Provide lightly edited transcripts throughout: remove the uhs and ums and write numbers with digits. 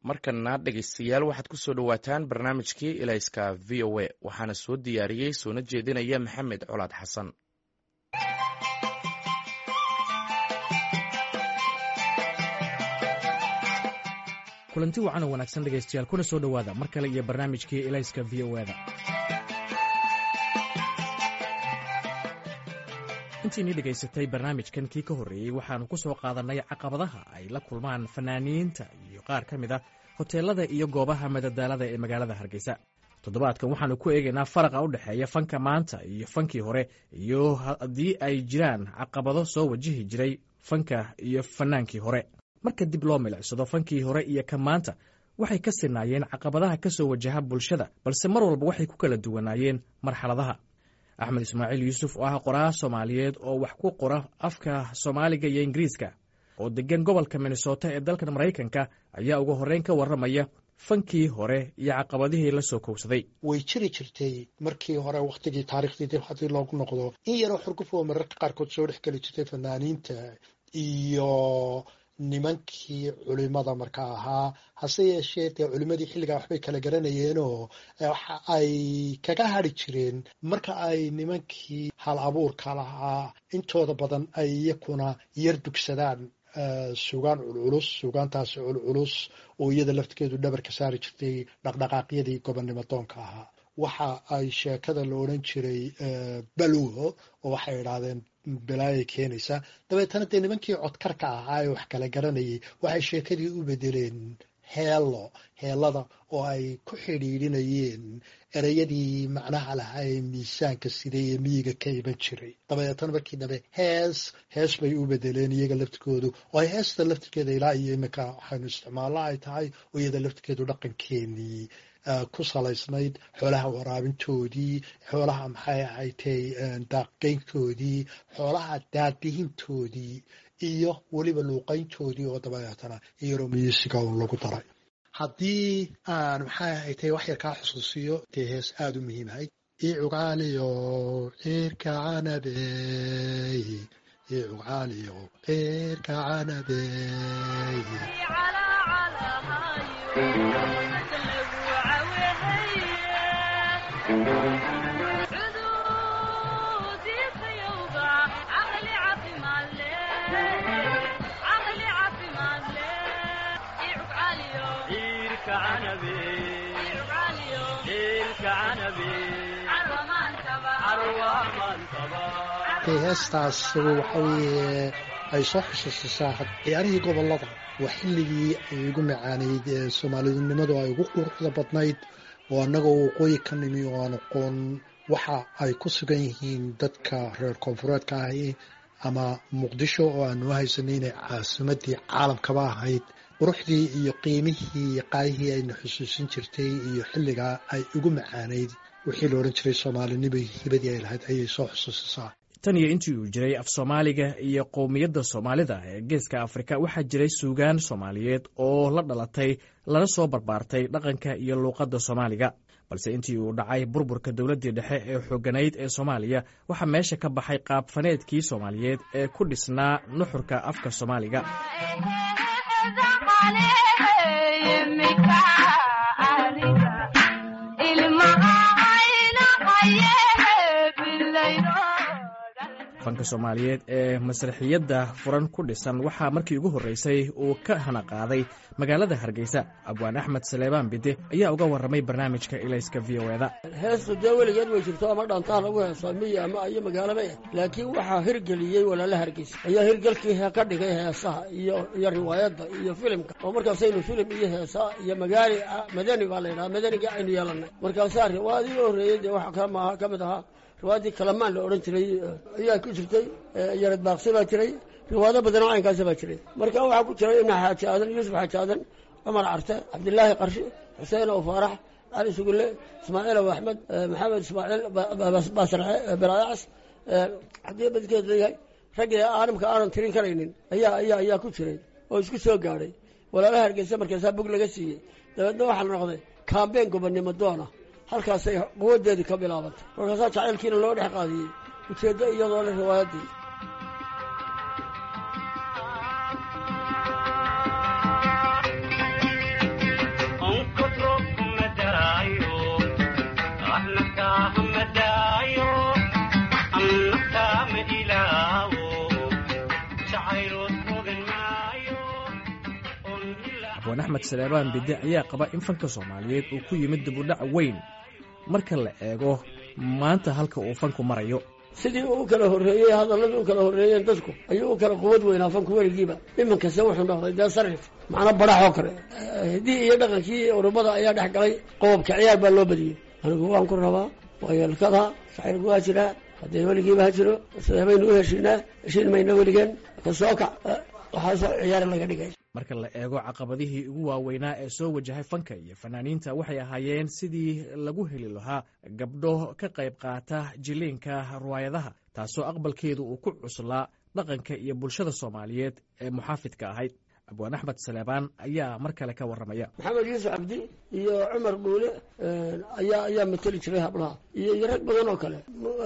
markana dhegaystayaal waxaad ku soo dhowaataan barnaamijkii ilayska v o a waxaana soo diyaariyey soona jeedinaya maxamed colaad xasan. kulanti wacan oo wanaagsan dhegaystayaal kuna soo dhowaada mar kale iyo barnaamijkii ilayska v o a-da. intiinii dhegaysatay barnaamijkan kii ka horreeyey waxaannu ku soo qaadannay caqabadaha ay la kulmaan fanaaniinta iyo qaar ka mid a hoteelada iyo goobaha madadaalada ee magaalada Hargeysa. toddobaadkan waxaannu ku eegaynaa faraqa u dhexeeya fanka maanta iyo fankii hore iyo haddii ay jiraan caqabado soo wajihi jiray fanka iyo fanaankii hore. marka dib loo milicsado fankii hore iyo ka maanta waxay ka sinaayeen caqabadaha ka soo wajaha bulshada, balse mar walba waxay ku kala duwanaayeen marxaladaha. axmed ismaaciil yuusuf oo ah qoraa Soomaaliyeed oo wax ku qora afka Soomaaliga iyo Ingiriiska oo degan gobolka Minnesota ee dalka Mareykanka ayaa ugu horreyn ka warramaya fankii hore iyo caqabadihii la soo kowsaday. way jiri jirtay markii hore waqtigii taariikhdii hadii loogu noqdo in yaroo xurguf oo mararka qaarkood soo dhex geli jirtay fanaaniinta iyo nimankii culimada marka ahaa. hase yeeshee dee culimadii xilligaa waxbay kala garanayeenoo waxa ay kaga hadri jireen marka ay nimankii hal abuurka lahaa intooda badan ay iyakuna yar dugsadaan sugaan culculus, sugaantaasi culculus oo iyada laftigeedu dhabarka saari jirtay dhaqdhaqaaqyadii gobonnimo doonka ahaa. waxa ay sheekada la odhan jiray baluho oo waxay idhaahdeen balaayay keenaysa. dabeetana dee nimankii codkarka ahaa ee wax kala garanayay waxay sheekadii u bedeleen heelada oo ay ku xidhiidhinayeen ereyadii macnaha lahaa ee miisaanka siday ee miyiga ka iman jiray. dabeetana markii dambe hees bay u bedeleen iyaga laftigoodu oo ay heesta laftirkeeda ilaa iyo iminka waxaynu isticmaalna ay tahay oo iyada laftirkeedu dhaqankeenii ku salaysnayd xoolaha waraabintoodii, xoolaha maxay ahaytay daaqgeyntoodii, xoolaha daadihintoodii iyo weliba luuqayntoodii oo dabeetana iyaroo miyisiga un lagu daray. haddii aan maxay ahaytay wax yar kaa xusuusiyo dee hees aada u muhiimahayd. icugaaliyo cirka canabey, icugaaliyo cirka canabey, heestaas waxa weeye ay soo xusuusisaa ciyaarihii gobolada. waa xilligii ay ugu macaanayd ee soomaalidinimadu ay ugu quruxda badnayd oo annagoo waqooyi ka nimi oo aan aqoon waxa ay ku sugan yihiin dadka reer koonfureedka ahi ama muqdisho oo aanu haysanay inay caasimadii caalamkaba ahayd. quruxdii iyo qiimihii iyo qaayihii ayna xusuusin jirtay iyo xilligaa ay ugu macaanayd wixii la odhan jiray soomaalinimo hibadii ay lahayd ayay soo xusuusisaa. tan iyo intii uu jiray af Soomaaliga iyo qowmiyadda Soomaalida ee geeska Afrika waxaa jiray suugaan Soomaaliyeed oo la dhalatay lana soo barbaartay dhaqanka iyo luuqadda Soomaaliga. balse intii uu dhacay burburka dowladdii dhexe ee xooganayd ee Soomaaliya waxaa meesha ka baxay qaab faneedkii Soomaaliyeed ee ku dhisnaa nuxurka afka Soomaaliga. fanka Soomaaliyeed ee masraxiyadda furan ku dhisan waxaa markii ugu horreysay uu ka hana qaaday magaalada Hargeysa. abwaan Axmed Saleebaan Bide ayaa uga warramay barnaamijka ilayska v o a-da. heestu dee weligeed way jirto ama dhantaan lagu heeso miyi ama iyo magaalaba laakiin waxaa hirgeliyey walaala Hargeysa ayaa hirgelkii ka dhigay heesaha iyo riwaayadda iyo filimka oo markaasaynu filim iyo heesa iyo magaali madani baa la yidhaha madaniga aynu yeelanay. markaasaa riwaayadii u horreeyey dee waxa ka mid ahaa riwaayadii kalamaan la odhan jiray ayaa ku jirtay, yarad baaqsi baa jiray, riwaayado badan oo caynkaasa baa jiray. marka waxaa ku jiray ibna xaaji aadan, yuusuf xaaji aadan, cumar carte, cabdilaahi qarshi, xuseen oo faarax, cali sugulle, ismaaciil oo axmed, maxamed ismaaciil baasarce baraacas, haddii badkeed leeyahay raggii caalamka aanan tirin karaynin ayaa ku jiray oo isku soo gaadhay. walaalaha Hargeysa markaasaa bog laga siiyey. dabeedna waxaa la noqday kaambeen gobonnimo doona. halkaasay quwadeedii ka bilaabantay. markaasaa jacaylkiina loo dhex qaadiyey ujeeddo iyadoo leh riwaayaddii. abwaan axmed saleebaan bidde ayaa qaba in fanka soomaaliyeed uu ku yimid dibudhac weyn marka la eego maanta halka uu fanku marayo. sidii uu kala horreeyey hadalladii u kala horreeyeen dadku ayuu u kala quwad weynaa fanku weligiiba. iminkase wuxuu noqday dee sarif macna badhaxoo kale. hiddii iyo dhaqankii urubada ayaa dhex galay, qobobka ciyaar baa loo badiyey. anigu waan ku rabaa waayeelkada shaciirku waa jiraa, haddee weligiiba ha jiro, sidee baynu u heshiin mayna weligeen ka soo kac waxaasoo ciyaar laga dhigay. marka la eego caqabadihii ugu waaweynaa ee soo wajahay fanka iyo fanaaniinta waxay ahaayeen sidii lagu heli lahaa gabdho ka qayb qaata jiliinka riwaayadaha, taasoo aqbalkeedu uu ku cuslaa dhaqanka iyo bulshada soomaaliyeed ee muxaafidka ahayd. abwaan axmed saleebaan ayaa mar kale ka warramaya. maxamed yuusuf cabdi iyo cumar dhuule ayaa mateli jiray hablaha iyo rag badan oo kale.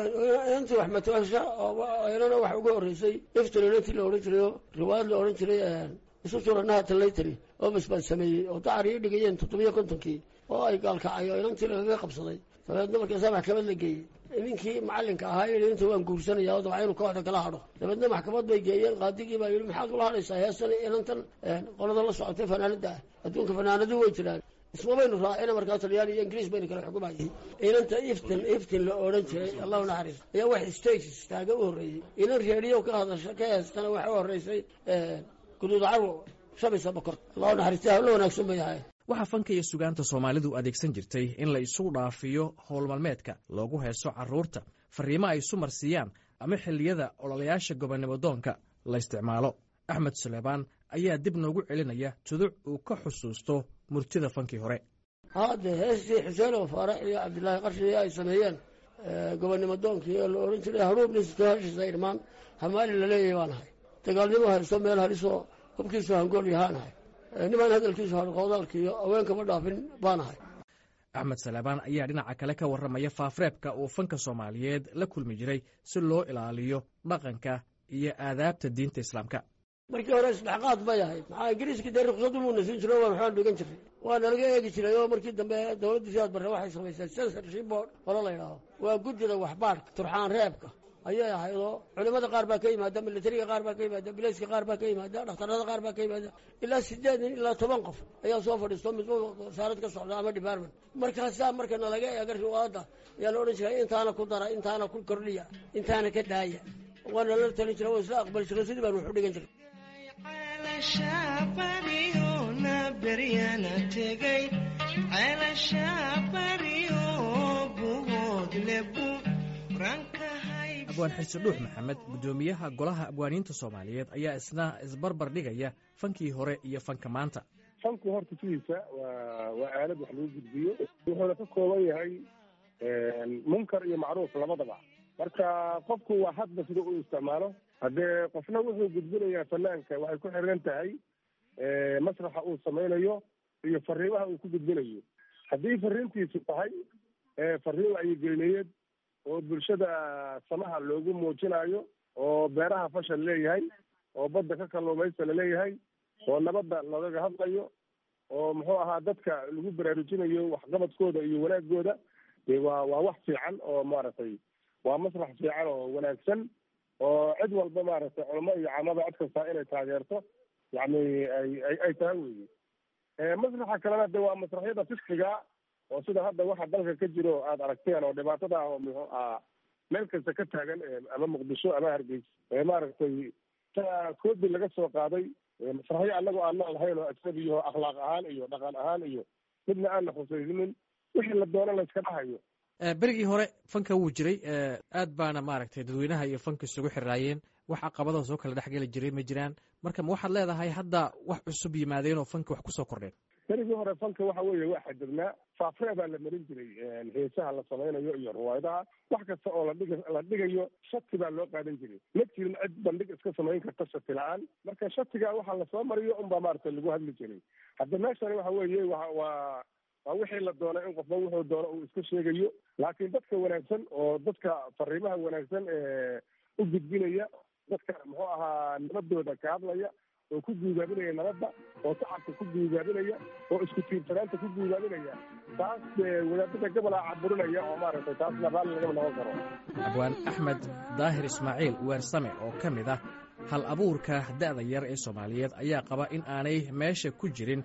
intii wax mataasha inana wax uga horreysay iftin inantii la odhan jiray oo riwaayad la odhan jiray isu suranaha talaytari oo basbaan sameeyey oo dacari i dhigayeen 750 oo ay gaalkacay oo inantii lagaga qabsaday. dabeedna markaasaa maxkamad la geeyey. ninkii macallinka ahaa yidhi inta waan guursanaya oo dabca inuu kooxda kala hadho. dabeedna maxkamad bay geeyeen, qaadigii baa yidhi maxaad ula hadhaysaa heestan inantan qolada la socotay fanaanada ah. adduunka fanaanadu way jiraan, isma baynu raacina markaa talyaani iyo ingiriis baynu kala xukumayay. inanta iftin la odhan jiray allahu naxariis ayaa wax stages taaga u horreeyey. inan reediyo ka hadasha ka heestana waxa u horreysay guduud carwo shabisa bokor allahu naxariista hawlo wanaagsan bay ahay. waxaa fanka iyo sugaanta soomaalidu adeegsan jirtay in la isu dhaafiyo howlmalmeedka, loogu heeso carruurta, fariimo ay isu marsiiyaan ama xilliyada ololayaasha gobonnimo doonka la isticmaalo. axmed saleebaan ayaa dib noogu celinaya tuduc uu ka xusuusto murtida fankii hore. hadde heestii xuseen oo faarax iyo cabdilaahi qarshi ay sameeyeen gobonnimo doonkii oo la odhan jiray haruub nisto heshiisa irmaan hamaali la leeyahay baan ahay. dagaalnimo haysto meel halisoo hubkiisu hangool yahaanahay. nimaan hadalkiisu harqoodaalka iyo haweenkama dhaafin baan ahay. axmed saleebaan ayaa dhinaca kale ka warramaya faafreebka uu fanka soomaaliyeed la kulmi jiray si loo ilaaliyo dhaqanka iyo aadaabta diinta islaamka. markii hore isdhexqaad bay ahayd. maxaa ingiriiskii dee ruqsadu muuna siin jiro waan waxbaan dhigan jiray, waa nalaga eegi jiray. oo markii dambe dawladda sidaad barre waxay samaysay censorship board hore la yidhaaho, waa guddida waxbaadhka turxaan reebka ayay ahayd. oo culimada qaar baa ka yimaada, militariga qaar baa ka yimaada, bilayska qaar baa ka yimaada, dhakhtarada qaar baa ka yimaada. ilaa 8 nin ilaa 10 qof ayaa soo fadhiisto mid wasaarad ka socda ama department. markaasaa markana laga eega riwaayadda ayaa la odhan jiray intaana ku dara, intaana ku kordhiya, intaana ka daaya. waana la talin jiray, waa isla aqbali jiray, sidii baan wax u dhigan jiray. abwaan xirsi dhuux maxamed, guddoomiyaha golaha abwaaniinta soomaaliyeed, ayaa isna isbarbar dhigaya fankii hore iyo fanka maanta. fanku horta sidiisa waa aalad wax lagu gudbiyo, wuxuuna ka kooban yahay munkar iyo macruuf labadaba. marka qofku waa hadba sida uu isticmaalo. haddee qofna wuxuu gudbinayaa fanaanka waxay ku xiran tahay masraxa uu samaynayo iyo fariimaha uu ku gudbinayo. haddii fariintiisu tahay fariin wacyigelineed oo bulshada samaha loogu muujinayo, oo beeraha fashal leeyahay, oo badda ka kalluumaysta laleeyahay, oo nabadda loogaga hadlayo, oo muxuu ahaa dadka lagu baraarujinayo waxqabadkooda iyo wanaagooda, waa wax fiican oo maaragtay waa masrax fiican oo wanaagsan oo cid walba maaragtay culamo iyo caamada cid kastaa inay taageerto yacni ay tahay weeye. masraxa kalena de waa masraxyada fiskiga oo sida hadda waxa dalka ka jiro aada aragteen oo dhibaatada ah oo muxuu ahaa meel kasta ka taagan ama muqdisho ama hargeysa maaragtay koobi laga soo qaaday masraxyo annagoo aan lahayn oo ajnabiyaho akhlaaq ahaan iyo dhaqan ahaan iyo midna aan la khusaynin wixii la doono la iska dhahayo. berigii hore fanka wuu jiray, aad baana maaragtay dadweynaha iyo fanka isugu xiraayeen. wax caqabadoo soo kala dhexgeli jiray ma jiraan. marka ma waxaad leedahay hadda wax cusub yimaadeen oo fanka wax kusoo kordheen? berigii hore fanka waxa weeye waa xadidnaa, faafreebaa la marin jiray heesaha la samaynayo iyo riwaayadaha. wax kasta oo la dhigayo shati baa loo qaadan jiray, ma jirin cid bandhig iska samayn karta shati la-aan. marka shatiga waxa lasoo mariyo unbaa maaragtay lagu hadli jiray. hadda meeshani waxa weeye waa wixii la doonay in qofba wuxuu doono uu iska sheegayo. laakiin dadka wanaagsan oo dadka fariimaha wanaagsan u gudbinaya, dadka muxuu ahaa nabadooda ka hadlaya, oo ku guugaabinaya nabadda, oo shacabka ku guugaabinaya, oo isku tiirsanaanta ku guugaabinaya, taas wadaadada gobolaa caburinaya oo maaragtay taasna raalli lagama noqon karo. abwaan axmed daahir ismaaciil weersame oo ka mid ah hal abuurka da'da yar ee soomaaliyeed ayaa qaba in aanay meesha ku jirin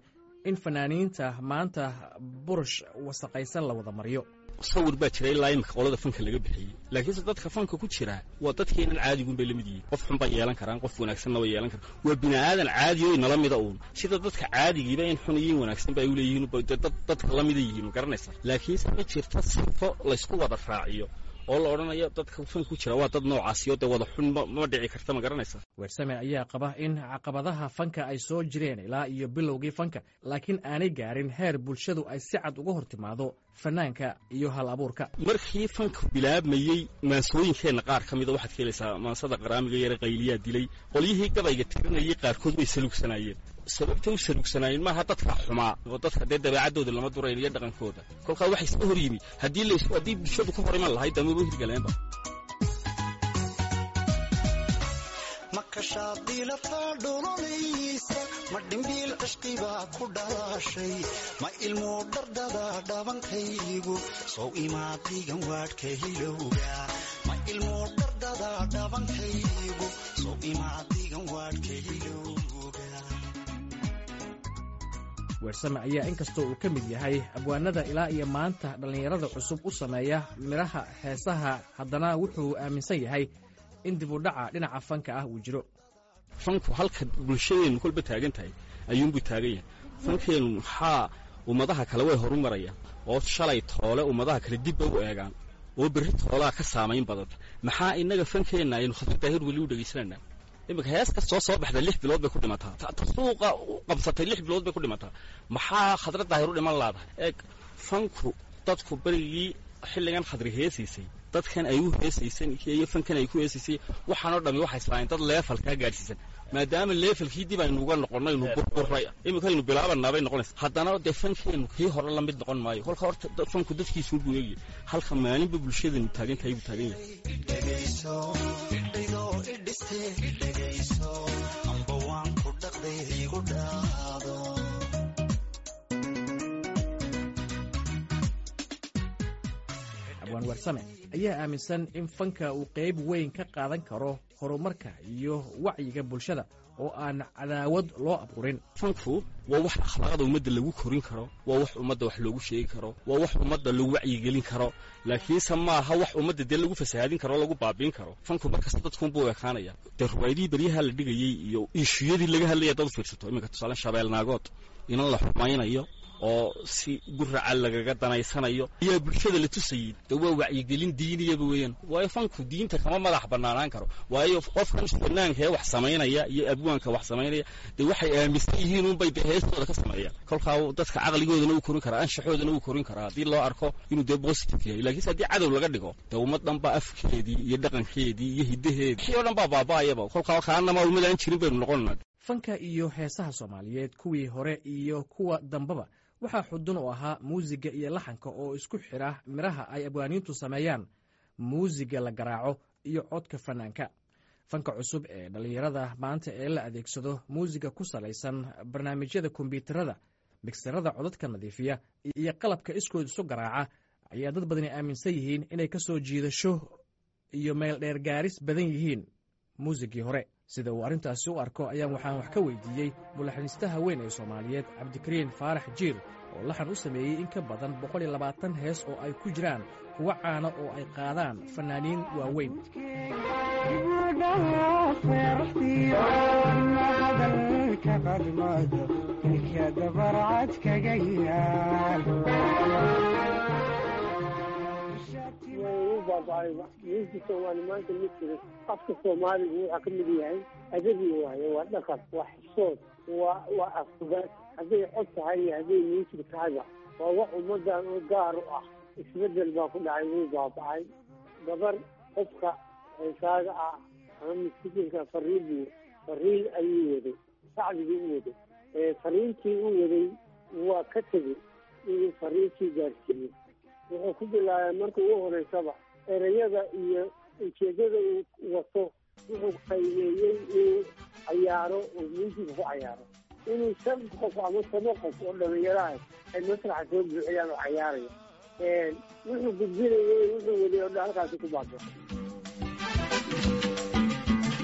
in fanaaniinta maanta burush wasaqaysan la wada mariyo. sawir baa jiray ilaa imika qolada fanka laga bixiyey laakiinse dadka fanka ku jira waa dadkeenan caadigun bay la mid yihiin qof xun bay yeelan karaan qof wanaagsanna way yeelan karaan waa bini aadan caadi oo inala mida uun sida dadka caadigiiba in xun iyo wanaagsan bay u leeyihiin dadka la mida yihiin garanaysa laakiinse ma jirta sifo laysku wada raaciyo oo la odhanayo dadka fanka ku jira waa dad noocaasiyo dee wada xun ma dhici karta ma garanaysa. Weersame ayaa qaba in caqabadaha fanka ay soo jireen ilaa iyo bilowgii fanka laakiin aanay gaarin heer bulshadu ay si cad uga hor timaado fanaanka iyo hal abuurka. markii fanka bilaabmayey maansooyinkeenna qaar ka mida waxaad ka helaysaa maansada qaraamiga yare qayliyaa dilay qolyihii gabayga tirinayay qaarkood way salugsanaayeen sababta u salugsanaayeen maaha dadka xumaa oo dadka dee dabeecaddooda lama durayn iyo dhaqankooda kolkaa waxay iska hor yimi haddii bulshadu ka hor iman lahayd damaba hirgaleenba. makashaadila faadhololeysa ma dhimbiil cishqibaa ku dhalashay ma ilmoo dhardada dhabankaygu sow imaadigan waadhka hilowga ma ilmoo dhardada dhabankaygu sow imaadigan waadhka hilowga. Weersame ayaa inkastoo uu ka mid yahay abwaanada ilaa iyo maanta dhallinyarada cusub u sameeya midhaha heesaha haddana wuxuu aaminsan yahay in dib u dhaca dhinaca fanka ah uu jiro. fanku halka bulshadeennu kolba taagan tahay ayuunbuu taagan yahay fankeennu maxaa ummadaha kale way horu marayaan oo shalay toole ummadaha kale dibba u eegaan oo berri toolaa ka saamayn badanta maxaa innaga fankeenna aynu khadra daahir weli u dhegaysananaa iminka hees kastoo soo baxda 6 bilood bay ku dhimataa ta suuqa qabsatay 6 bilood bay ku dhimataa maxaa khadra daahir u dhiman laadahay eeg fanku dadku berigii xilligan khadri heesiisay dadkan ay u heesaysan iyo fankan ay ku heesaysay waxaan oo dhami waxay islaayeen dad level ka gaarsiisan maadaama levelkii dib aynu uga noqonnay inuu burburay iminka aynu bilaabanaabay noqonaysa haddana dee fankeenu kii hore la mid noqon maayo kolka horta fanku dadkiisu buu eegay halka maalinba bulshadanu taagan tahay buu taagan yahay. abwaan Weersame ayaa aaminsan in fanka uu qayb weyn ka qaadan karo horumarka iyo wacyiga bulshada oo aan cadaawad loo abuurin. fanku waa wax akhlaaqda ummadda lagu korin karo waa wax ummadda wax loogu sheegi karo waa wax ummadda lagu wacyigelin karo laakiinse maaha wax ummadda dee lagu fasahaadin karo lagu baabiin karo. fanku markasta dadkunbuu ekaanaya dee ruwaydihii beryaha la dhigayey iyo ishuyadii laga hadlaya dad u fiirsato iminka tusaale shabeelnaagood inan la xumaynayo oo si guraca lagaga danaysanayo ayaa bulshada la tusayay dee waa wacyigelin diiniyaba weeyaan waayo fanku diinta kama madax bannaanaan karo waayo qofkan fanaanka ee wax samaynaya iyo abwaanka wax samaynaya dee waxay aaminsan yihiin unbay dee heestooda ka sameeyaan kolkaa dadka caqligoodana uu korin karaa anshaxoodana uu korin karaa haddii loo arko inuu dee positive yahay laakiinse haddii cadow laga dhigo dee ummad dhan baa afkeedii iyo dhaqankeedii iyo hiddaheedii wixii oo dhan baa baaba'ayaba kolkaa kaanama umadaan jirin baynu noqonanaa. fanka iyo heesaha Soomaaliyeed kuwii hore iyo kuwa dambaba waxaa xudun u ahaa muusiga iyo laxanka oo isku xira miraha ay abwaaniintu sameeyaan muusiga la garaaco iyo codka fanaanka. fanka cusub ee dhallinyarada maanta ee la adeegsado muusiga ku salaysan barnaamijyada kombiyuutarada migsarada codadka nadiifiya iyo qalabka iskood isu garaaca ayaa dad badani aaminsan yihiin inay ka soo jiidasho iyo meel dheer gaaris badan yihiin muusigii hore. sida uu arrintaasi u arko ayaan waxaan wax ka weydiiyey mulaxaniistaha weyn ee Soomaaliyeed Cabdikariin Faarax Jiir oo laxan u sameeyey in ka badan 120 hees oo ay ku jiraan kuwa caana oo ay qaadaan fanaaniin waaweyn. maanta ma jiro afka Soomaaligu waxa ka mid yahay adabi waaye waa dhaqan waa xishood waa afgaad hadday cod tahay hadday muusig tahay waa wax ummadan oo gaar u ah isbedel baa ku dhacay wuu baaba'ay gabar qofka heesaaga ah ama musikinka fariin ayuu waday sacdigii u waday fariintii u waday waa ka tegey inuu fariintii gaarsiiyo wuxuu ku bilaabay marka ugu horeysaba erayada iyo ujeedada uu wato wuxuu qaymeeyey inuu cayaaro oo muusiga ku cayaaro inuu 5 qof ama 7 qof oo dhalinyaraha ay masraxa soo buuxiyaan oo cayaaraya wuxuu gudbinayay wuxuu waday oo halkaasi ku baaqo.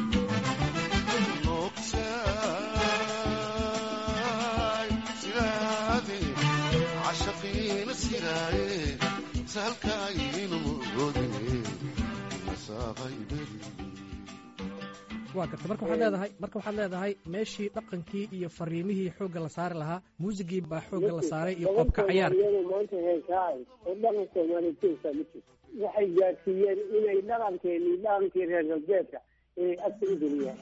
Sida saamiina siraaye saalkaayinu muroodine masaaqay beri waa garta marka waxaad leedahay meeshii dhaqankii iyo fariimihii xoogga la saari lahaa muusigii baa xoogga la saaray iyo qobka cayaarka maanta heesaay oo dhaqan soomaaliyeedka ma jirto waxay gaarsiiyeen inay dhaqankii reer galbeedka inay agta u geliyaan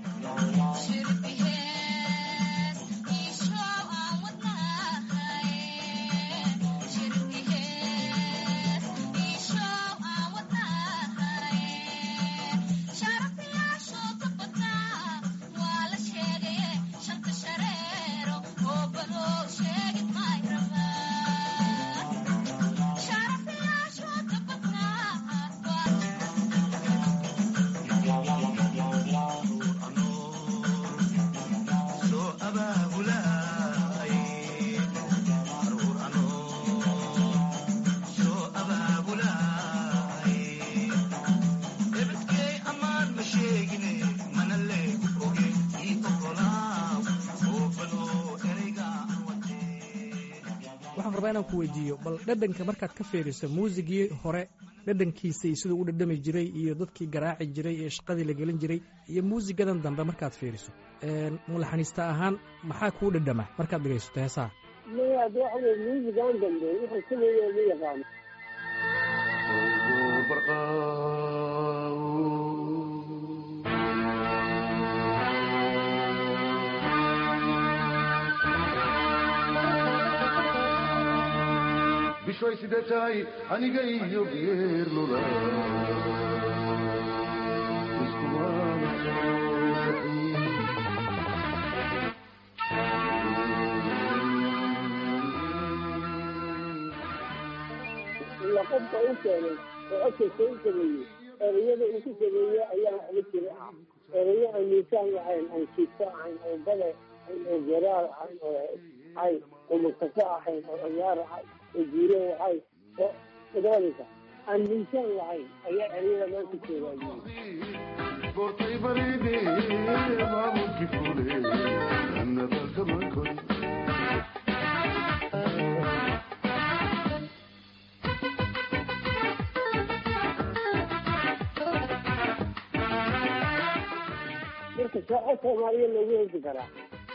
inaan ku weydiiyo bal dhadhanka markaad ka fiiriso muusigii hore dhadhankiisa iyo siduu u dhadhami jiray iyo dadkii garaaci jiray ee shaqadii la gelin jiray iyo muusigadan dambe markaad fiiriso mulaxaniista ahaan maxaa kuu dhadhama markaad dhegaysato heesaha muusigan dambe wuxuu sameeyo ma yaqaano bishoy sidee tahay aniga iyo geerlula qofka u keenay oo codka u sameeyey ereyada uu ku sameeyey ayaa waxba jira ah ereyo aan miisaan lahayn aan siifto ahayn oo bale oo garaar ahayn oo ay oo mustafa ahayn oo ciyaar ahayn oo jiiro ahayn oo dadaalka aan miisaan lahayn ayaa ereyada loo ku sheegay goortay baride maamulki fule annaba kama koy marka Soomaaliya lagu heli karaa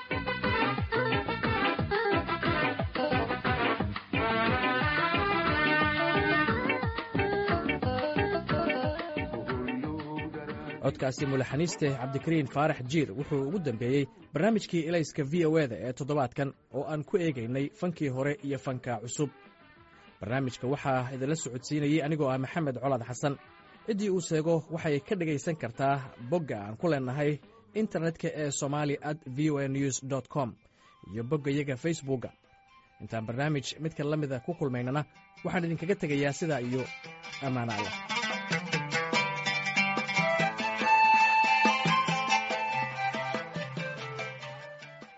codkaasi mulaxaniiste cabdikariin faarax jiir wuxuu ugu dambeeyey barnaamijkii ilayska v o eda ee toddobaadkan oo aan ku eegaynay fankii hore iyo fanka cusub barnaamijka waxaa idinla socodsiinayey anigoo ah maxamed colaad xasan ciddii uu sheego waxay ka dhegaysan kartaa bogga aan ku leenahay internetka ee somali@voanews.com iyo boggayaga facebooka intaan barnaamij midka la mida ku kulmaynana waxaan idinkaga tegayaa sidaa iyo ammaano allah